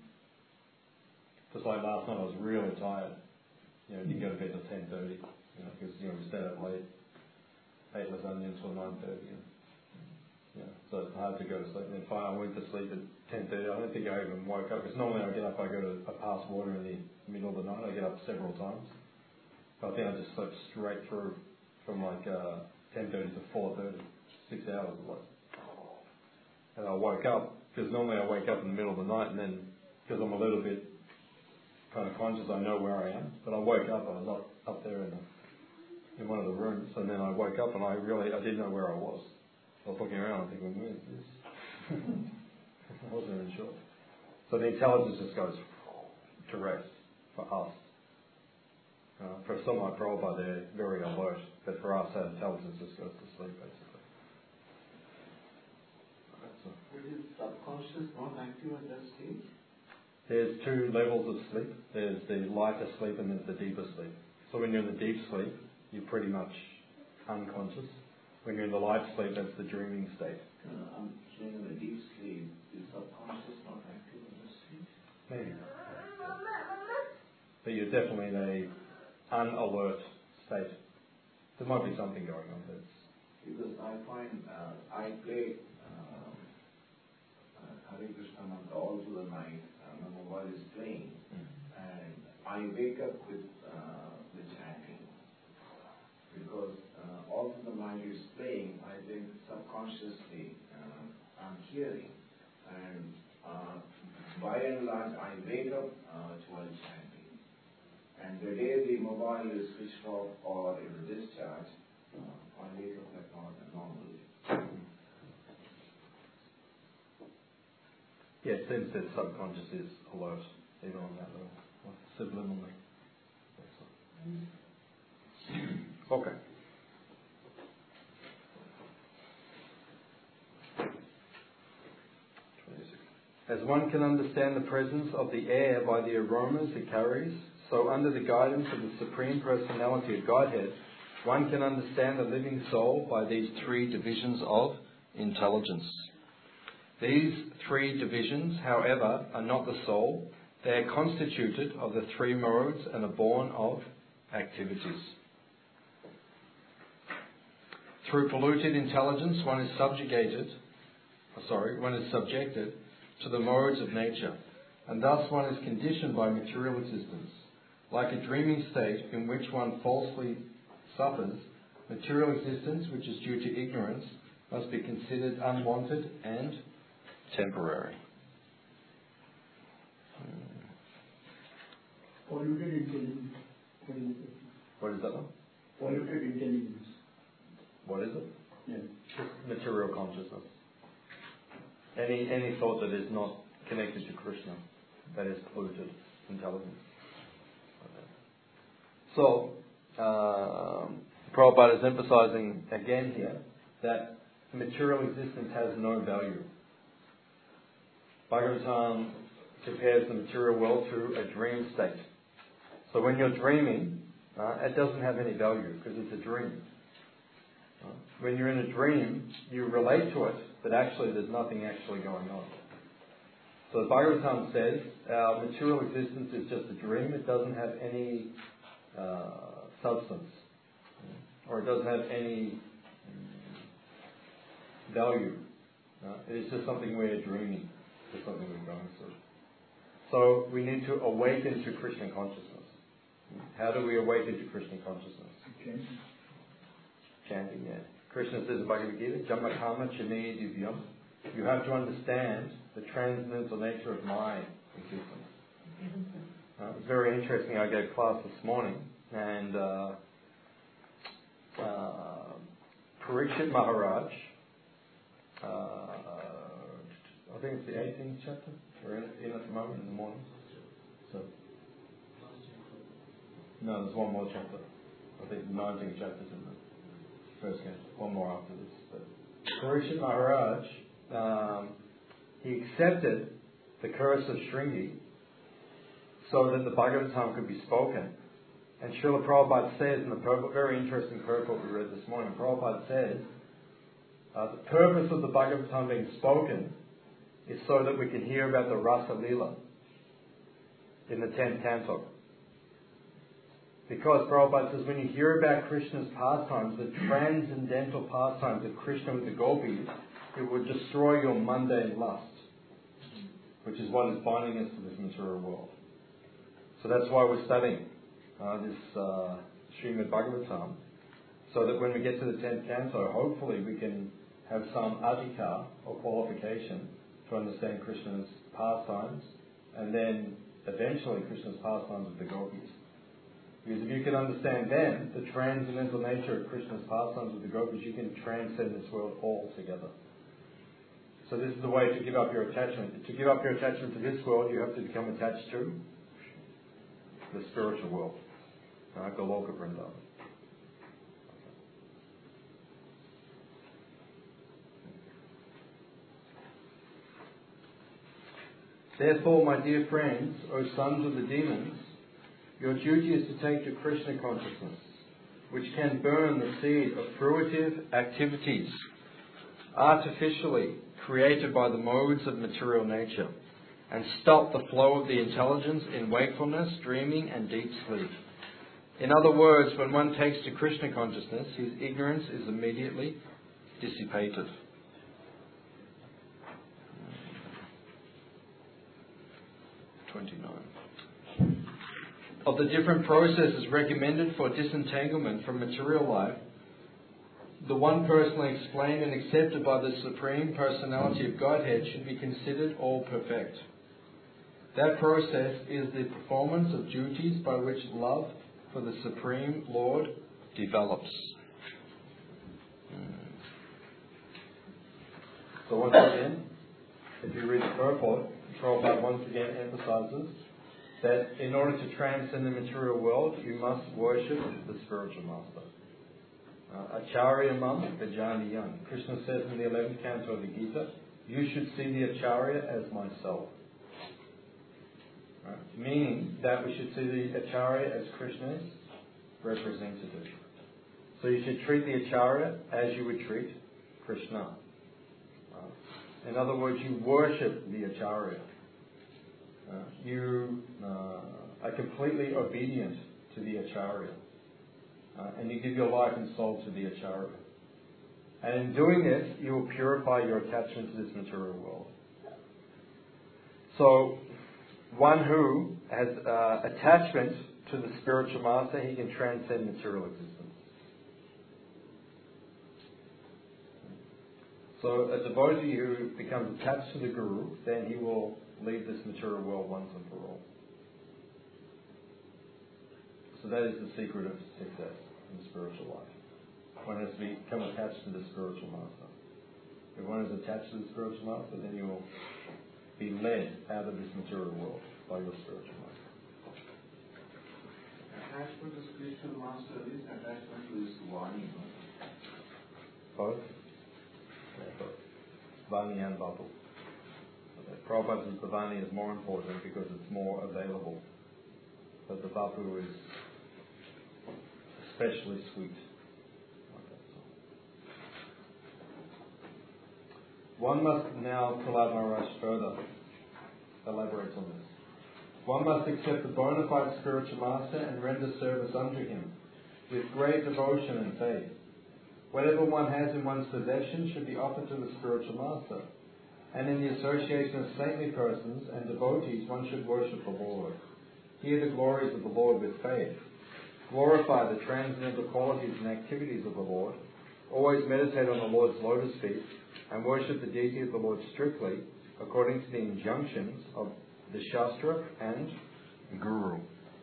Just like last night, I was really tired. Didn't go to bed till 10:30. Because we stayed up late, ate lasagna until 9:30. So it's hard to go to sleep. And then finally, I went to sleep at 10:30. I don't think I even woke up because normally I get up, I pass water in the middle of the night. I get up several times. But I think I just slept straight through from 10:30 to 4:30, 6 hours of like. And I woke up because normally I wake up in the middle of the night, and then because I'm a little bit kind of conscious, I know where I am. But I woke up, I was up there in one of the rooms, and then I woke up and I didn't know where I was. I was looking around thinking, where is this? I wasn't even sure. So the intelligence just goes to rest for us. For someone like Prabhupada, they're very alert, but for us, our intelligence just goes to sleep, basically. But is subconscious not active at that stage? There's two levels of sleep. There's the lighter sleep and there's the deeper sleep. So when you're in the deep sleep, you're pretty much unconscious. When you're in the light sleep, that's the dreaming state. I'm saying in the deep sleep, is subconscious not active in this state? Maybe. But you're definitely in an unalert state. There might be something going on, but it's... Because I find I play Hare Krishna mantra all through the night. My mobile is playing, and I wake up with the chanting. Because all through the mind is playing, I think subconsciously I'm hearing, and by and large I wake up while chanting. And the day the mobile is switched off or in discharge, I wake up like normally. Yeah, it seems that subconscious is alert, even on that level, subliminally. Okay. As one can understand the presence of the air by the aromas it carries, so under the guidance of the Supreme Personality of Godhead, one can understand the living soul by these three divisions of intelligence. These three divisions, however, are not the soul. They are constituted of the three modes and are born of activities. Through polluted intelligence, one is subjected to the modes of nature, and thus one is conditioned by material existence. Like a dreaming state in which one falsely suffers, material existence, which is due to ignorance, must be considered unwanted and temporary. Polluted intelligence. What is that one? Polluted intelligence. What is it? Yeah. Material consciousness. Any thought that is not connected to Krishna, that is polluted intelligence. So, Prabhupada is emphasizing again here that material existence has no value. Bhagavatam compares the material world to a dream state. So when you're dreaming, it doesn't have any value because it's a dream. When you're in a dream, you relate to it, but actually there's nothing actually going on. So Bhagavatam says our material existence is just a dream. It doesn't have any substance, or it doesn't have any value. It is just something we're dreaming, just something we're going through. So we need to awaken to Krishna consciousness. How do we awaken to Krishna consciousness? Chanting, yeah. Krishna says in Bhagavad Gita, Jamakama Chane Divyam. You have to understand the transcendental nature of my existence. It was very interesting. I gave class this morning, and Parikshit Maharaj, I think it's the 18th chapter. We're in at the moment in the morning. So, no, there's one more chapter. I think the 19th chapter is in the first game. One more after this. But Parikshit Maharaj, he accepted the curse of Shringi so that the Bhagavatam could be spoken. And Srila Prabhupada says in the very interesting purport we read this morning, Prabhupada says, the purpose of the Bhagavatam being spoken is so that we can hear about the Rasa Leela in the 10th canto. Because Prabhupada says when you hear about Krishna's pastimes, the transcendental pastimes of Krishna with the gopis, it will destroy your mundane lust, which is what is binding us to this material world. So that's why we're studying this Srimad Bhagavatam, so that when we get to the 10th canto, hopefully we can have some adhikar or qualification to understand Krishna's pastimes, and then eventually Krishna's pastimes with the gopis. Because if you can understand then the transcendental nature of Krishna's pastimes with the gopis, you can transcend this world altogether. So this is the way to give up your attachment. To give up your attachment to this world, you have to become attached to the spiritual world. Goloka Vrindavan. Therefore, my dear friends, O sons of the demons, your duty is to take to Krishna consciousness, which can burn the seed of fruitive activities artificially created by the modes of material nature, and stop the flow of the intelligence in wakefulness, dreaming, and deep sleep. In other words, when one takes to Krishna consciousness, his ignorance is immediately dissipated. Of the different processes recommended for disentanglement from material life, the one personally explained and accepted by the Supreme Personality of Godhead should be considered all perfect. That process is the performance of duties by which love for the Supreme Lord develops. So once again, if you read the purport, Prabhupada once again emphasizes that in order to transcend the material world, you must worship the spiritual master. Acharya Mam Vijani Young. Krishna says in the 11th canto of the Gita, you should see the Acharya as myself. Right? Meaning that we should see the Acharya as Krishna's representative. So you should treat the Acharya as you would treat Krishna. In other words, you worship the Acharya. You are completely obedient to the Acharya. And you give your life and soul to the Acharya. And in doing this, you will purify your attachment to this material world. So, one who has attachment to the spiritual master, he can transcend material existence. So, a devotee who becomes attached to the Guru, then he will leave this material world once and for all. So that is the secret of success in the spiritual life. One has to become attached to the spiritual master. If one is attached to the spiritual master, then you will be led out of this material world by your spiritual master. Attachment to spiritual master is attachment to his Vani. Both? Yeah, both. Vani and Vapu. Prabhupada says the Vani is more important because it's more available. But the Vapu is especially sweet. One must now, Prahlad Maharaj further elaborates on this. One must accept the bona fide spiritual master and render service unto him with great devotion and faith. Whatever one has in one's possession should be offered to the spiritual master. And in the association of saintly persons and devotees, one should worship the Lord. Hear the glories of the Lord with faith. Glorify the transcendental qualities and activities of the Lord. Always meditate on the Lord's lotus feet and worship the deity of the Lord strictly according to the injunctions of the Shastra and Guru.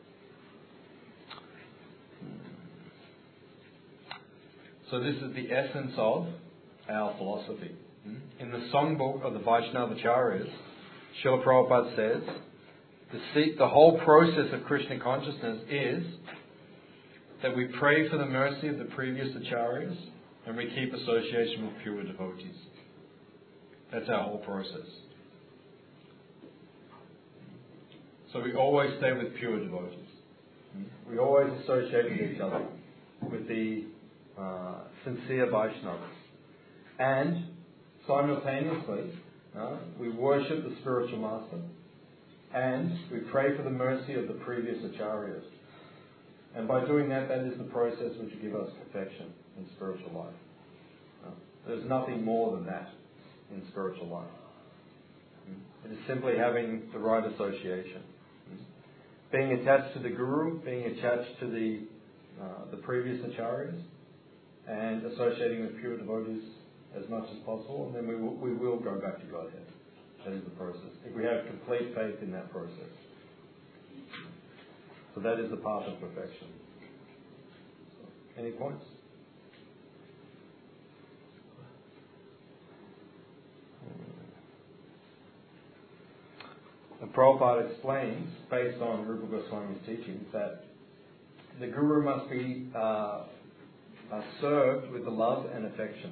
So this is the essence of our philosophy. In the songbook of the Vaishnavacharyas, Srila Prabhupada says, the whole process of Krishna consciousness is that we pray for the mercy of the previous acharyas and we keep association with pure devotees. That's our whole process. So we always stay with pure devotees. We always associate with each other, with the sincere Vaishnavas. And simultaneously, we worship the spiritual master and we pray for the mercy of the previous acharyas. And by doing that, that is the process which will give us perfection in spiritual life. There's nothing more than that in spiritual life. It is simply having the right association. Being attached to the Guru, being attached to the previous acharyas, and associating with pure devotees as much as possible, and then we will go back to Godhead. That is the process. If we have complete faith in that process. So that is the path of perfection. Any points? And Prabhupada explains, based on Rupa Goswami's teachings, that the Guru must be served with the love and affection.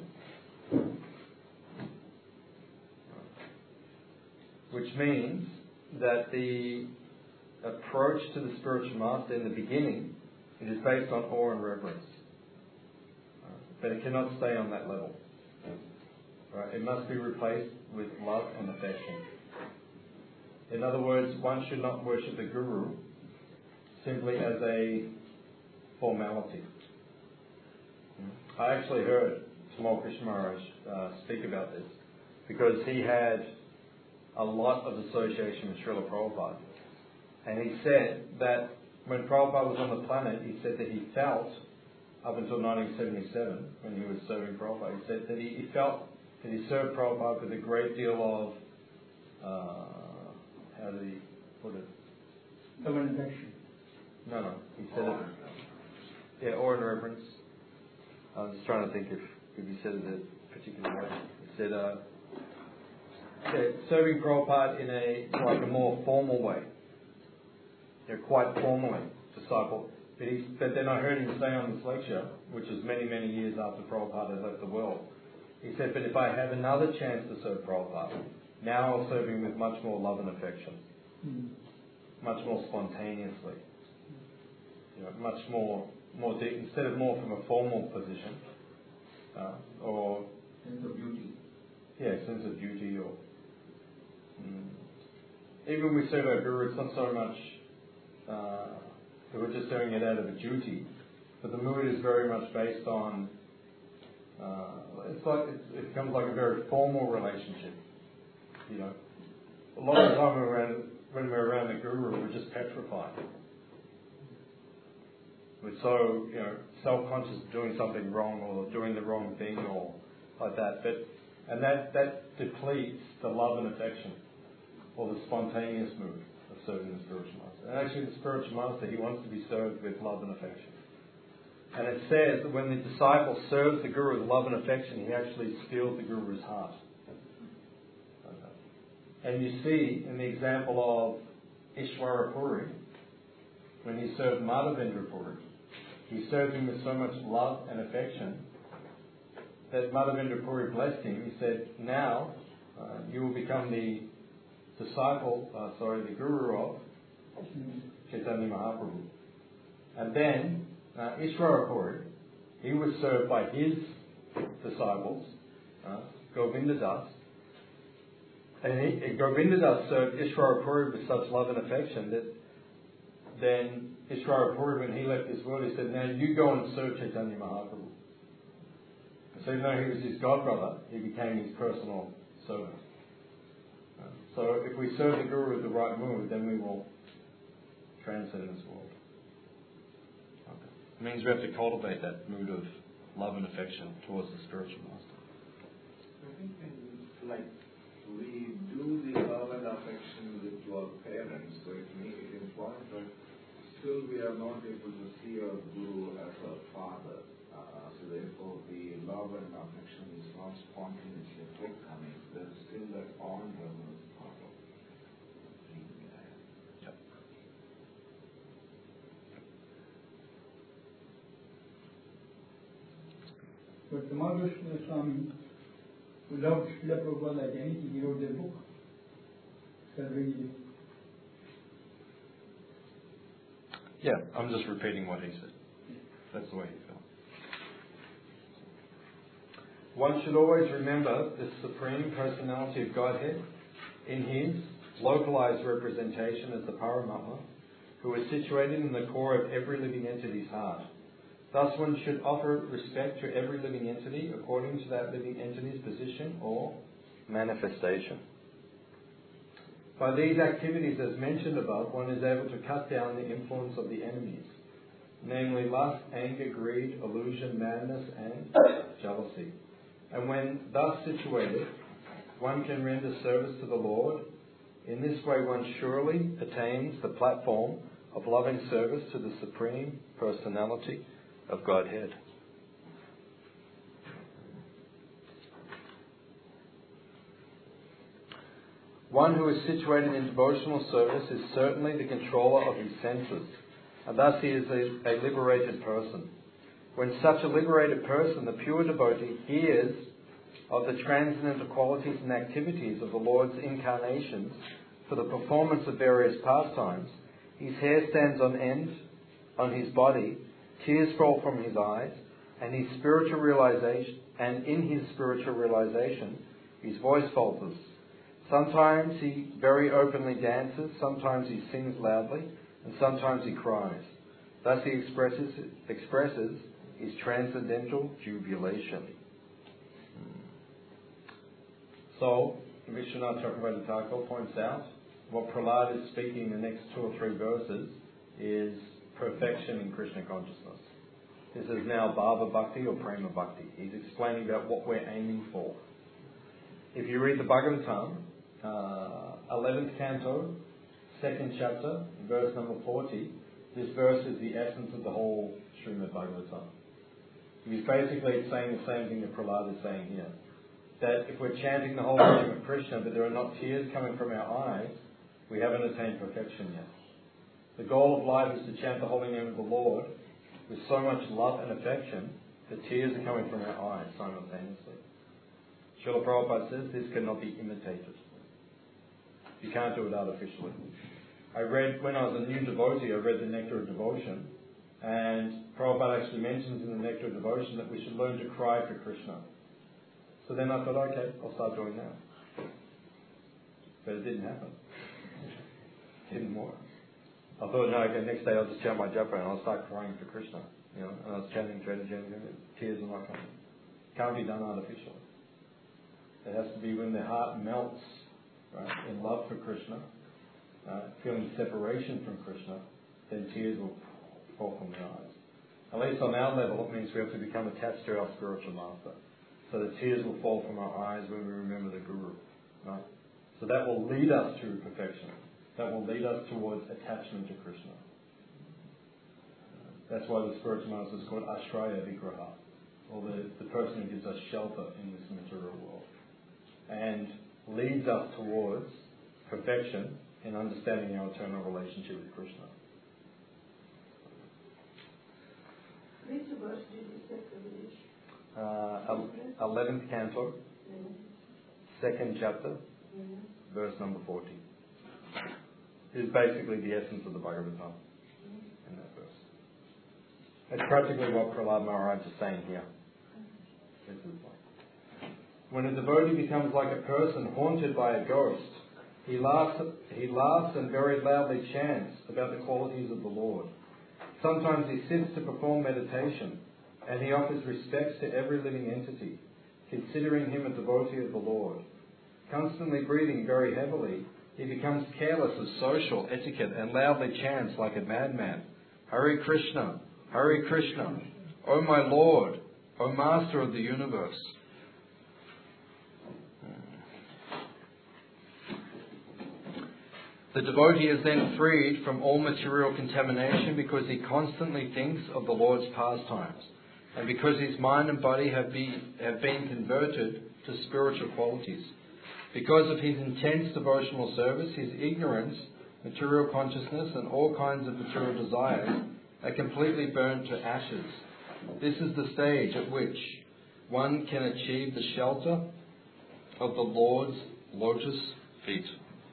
Which means that the approach to the spiritual master in the beginning, it is based on awe and reverence. But it cannot stay on that level. Right? It must be replaced with love and affection. In other words, one should not worship the Guru simply as a formality. I actually heard Tamal Krishna Maharaj speak about this because he had a lot of association with Srila Prabhupada. And he said that when Prabhupada was on the planet, he said that he felt, up until 1977, when he was serving Prabhupada, he said that he felt that he served Prabhupada with a great deal of, how did he put it? Love and affection. No. He said it. Yeah, awe and reverence. I was just trying to think if he said it a particular way. He said, serving Prabhupada in a more formal way. Quite formally, disciple. But then I heard him say on this lecture, which was many, many years after Prabhupada had left the world, he said, but if I have another chance to serve Prabhupada, now I'll serve him with much more love and affection. Much more spontaneously. Much more deep, instead of more from a formal position, or sense of duty. Yeah, sense of duty, or even when we serve our Guru, it's not so much that we're just doing it out of a duty, but the mood is very much based on. It becomes like a very formal relationship. A lot of the time when we're around the Guru, we're just petrified. We're so self-conscious of doing something wrong or doing the wrong thing or like that. And that depletes the love and affection or the spontaneous mood of serving the spiritual master. And actually, the spiritual master, he wants to be served with love and affection. And it says that when the disciple serves the Guru with love and affection, he actually steals the Guru's heart. And you see in the example of Ishwara Puri, when he served Madhavendra Puri, he served him with so much love and affection that Madhavendra Puri blessed him. He said, now you will become the the Guru of Chaitanya Mahaprabhu. And then Ishwara Puri, he was served by his disciples, Govinda Das. And Govinda Das served Ishwara Puri with such love and affection that then Ishwara Puri, when he left this world, he said, now you go and serve Chaitanya Mahaprabhu. So even though he was his godbrother, he became his personal servant. So if we serve the Guru with the right mood, then we will transcend this world. Okay. It means we have to cultivate that mood of love and affection towards the spiritual master. I think we do the love and affection with our parents, so it implies that still we are not able to see our Guru as our father. So therefore the love and affection is not spontaneously forthcoming. There is still that on-level part of being there. Yep. But Tamarvishnu Swami, who loved Srila Prabhupada like anything, he wrote their book. Yeah, I'm just repeating what he said. That's the way he felt. One should always remember the Supreme Personality of Godhead in His localized representation as the Paramatma, who is situated in the core of every living entity's heart. Thus one should offer respect to every living entity according to that living entity's position or manifestation. By these activities as mentioned above, one is able to cut down the influence of the enemies, namely lust, anger, greed, illusion, madness, and jealousy. And when thus situated, one can render service to the Lord. In this way one surely attains the platform of loving service to the Supreme Personality of Godhead. One who is situated in devotional service is certainly the controller of his senses, and thus he is a liberated person. When such a liberated person, the pure devotee, hears of the transcendental qualities and activities of the Lord's incarnations for the performance of various pastimes, his hair stands on end on his body, tears fall from his eyes, and in his spiritual realization, his voice falters. Sometimes he very openly dances, sometimes he sings loudly, and sometimes he cries. Thus he expresses his transcendental jubilation. So, Vishwanath Chakravarti Thakur points out, what Prahlad is speaking in the next 2 or 3 verses is perfection in Krishna consciousness. This is now Bhava Bhakti or Prema Bhakti. He's explaining about what we're aiming for. If you read the Bhagavatam, 11th canto, 2nd chapter, verse number 40, this verse is the essence of the whole Srimad Bhagavatam. He's basically saying the same thing that Prahlad is saying here. That if we're chanting the whole name of Krishna, but there are not tears coming from our eyes, we haven't attained perfection yet. The goal of life is to chant the holy name of the Lord with so much love and affection that tears are coming from our eyes simultaneously. Srila Prabhupada says this cannot be imitated. You can't do it artificially. When I was a new devotee, I read the Nectar of Devotion, and Prabhupada actually mentions in the Nectar of Devotion that we should learn to cry for Krishna. So then I thought, okay, I'll start doing that. But it didn't happen. It didn't work. I thought, no, okay, next day I'll just chant my japa and I'll start crying for Krishna. And I was chanting, tears are not coming. Can't be done artificially. It has to be when the heart melts, right, in love for Krishna, feeling separation from Krishna, then tears will fall from the eyes. At least on our level, it means we have to become attached to our spiritual master. So the tears will fall from our eyes when we remember the Guru. Right? So that will lead us to perfection. That will lead us towards attachment to Krishna. That's why the spiritual master is called Ashraya Vigraha, or the person who gives us shelter in this material world, and leads us towards perfection in understanding our eternal relationship with Krishna. Which verse did you say, Prabhuji? 11th canto, 2nd chapter, verse number 40. Is basically the essence of the Bhagavatam in that verse. It's practically what Prahlad Maharaj is saying here. This is the point. When a devotee becomes like a person haunted by a ghost, he laughs and very loudly chants about the qualities of the Lord. Sometimes he sits to perform meditation, and he offers respects to every living entity, considering him a devotee of the Lord. Constantly breathing very heavily, He becomes careless of social etiquette and loudly chants like a madman, Hare Krishna, Hare Krishna, O my Lord, O Master of the universe. The devotee is then freed from all material contamination because he constantly thinks of the Lord's pastimes, and because his mind and body have been converted to spiritual qualities. Because of his intense devotional service, his ignorance, material consciousness, and all kinds of material desires are completely burned to ashes. This is the stage at which one can achieve the shelter of the Lord's lotus feet.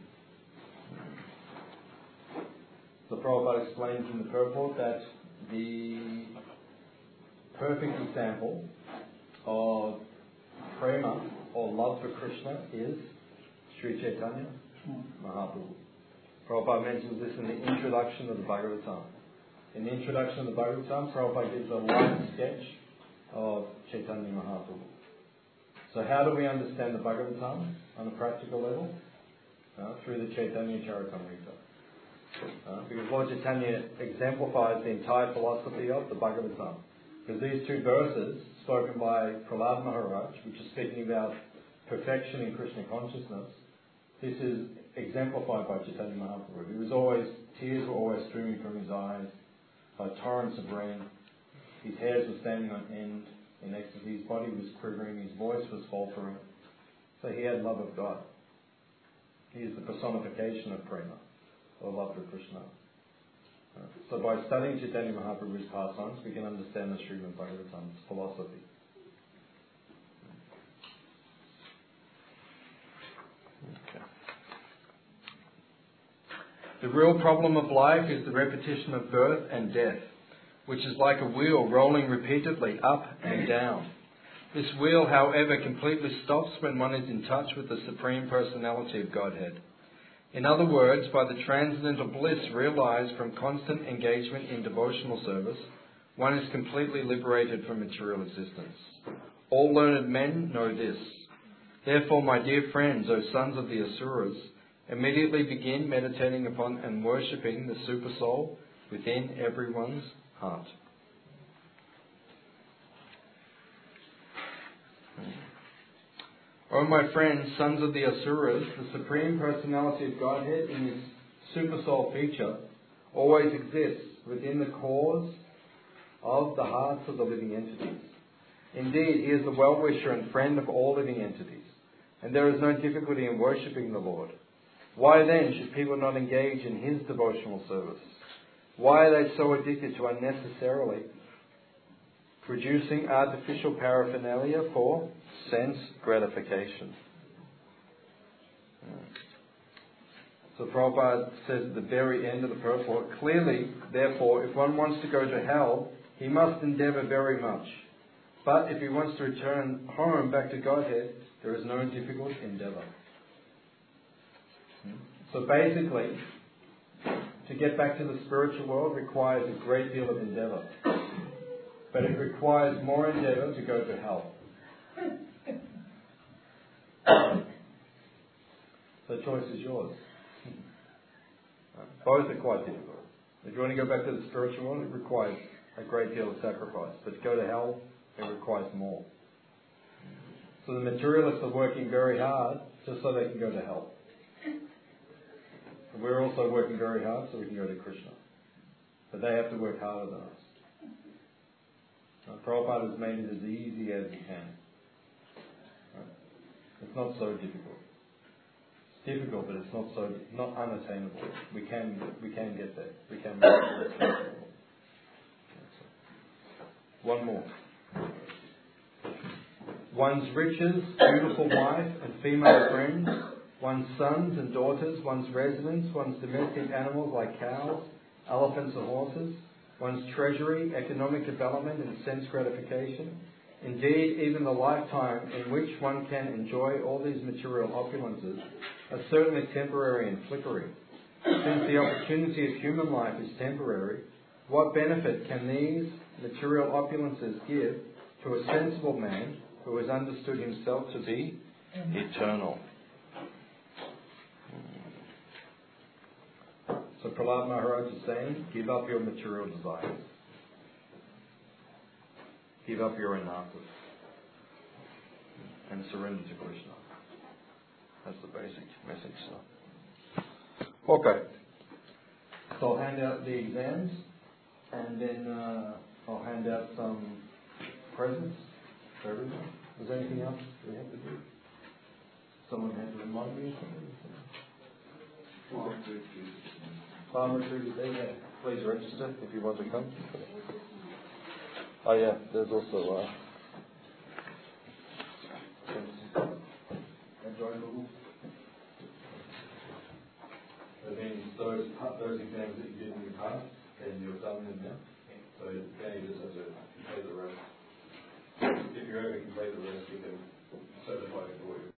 So Prabhupada explains in the purport that the perfect example of prema or love for Krishna is Sri Chaitanya Mahaprabhu. Prabhupada mentions this in the introduction of the Bhagavatam. In the introduction of the Bhagavatam, Prabhupada gives a light sketch of Chaitanya Mahaprabhu. So how do we understand the Bhagavatam on a practical level? Through the Chaitanya Charitamrita. Because Lord Chaitanya exemplifies the entire philosophy of the Bhagavatam. Because these two verses, spoken by Prahlad Maharaj, which is speaking about perfection in Krishna consciousness, this is exemplified by Chaitanya Mahaprabhu. Tears were always streaming from his eyes, like torrents of rain. His hairs were standing on end in ecstasy. His body was quivering. His voice was faltering. So he had love of God. He is the personification of prema, or love for Krishna. So by studying Chaitanya Mahaprabhu's pastimes, we can understand the Srimad Bhagavatam's philosophy. Okay. The real problem of life is the repetition of birth and death, which is like a wheel rolling repeatedly up and down. This wheel, however, completely stops when one is in touch with the Supreme Personality of Godhead. In other words, by the transcendental bliss realized from constant engagement in devotional service, one is completely liberated from material existence. All learned men know this. Therefore, my dear friends, O sons of the Asuras, immediately begin meditating upon and worshipping the Supersoul within everyone's heart. O my friends, sons of the Asuras, the Supreme Personality of Godhead in His Supersoul feature always exists within the cause of the hearts of the living entities. Indeed, He is the well-wisher and friend of all living entities, and there is no difficulty in worshipping the Lord. Why then should people not engage in His devotional service? Why are they so addicted to unnecessarily producing artificial paraphernalia for sense gratification? So Prabhupada says at the very end of the purport, clearly, therefore, if one wants to go to hell, he must endeavour very much. But if he wants to return home back to Godhead, there is no difficult endeavour. So basically, to get back to the spiritual world requires a great deal of endeavour. But it requires more endeavour to go to hell. So the choice is yours. Both are quite difficult. If you want to go back to the spiritual world, it requires a great deal of sacrifice. But to go to hell, it requires more. So the materialists are working very hard just so they can go to hell. And we're also working very hard so we can go to Krishna. But they have to work harder than us. Prabhupada has made it as easy as he can. It's not so difficult. It's difficult, but it's not unattainable. We can get there. We can make it. One more. One's riches, beautiful wife and female friends, one's sons and daughters, one's residence, one's domestic animals like cows, elephants or horses, one's treasury, economic development and sense gratification. Indeed, even the lifetime in which one can enjoy all these material opulences are certainly temporary and flickering. Since the opportunity of human life is temporary, what benefit can these material opulences give to a sensible man who has understood himself to be eternal? So Prahlad Maharaj is saying, give up your material desires. Give up your anarthas. And surrender to Krishna. That's the basic message. Okay. So I'll hand out the exams, and then I'll hand out some presents for everyone. Is there anything else we have to do? Someone had to remind me of something? Farm retreat is there, yeah. Please register if you want to come. Oh yeah, there's also and then those exams that you did in your past, and you've done them now. So now you just have to complete the rest. If you're able to complete the rest, you can certify it for you.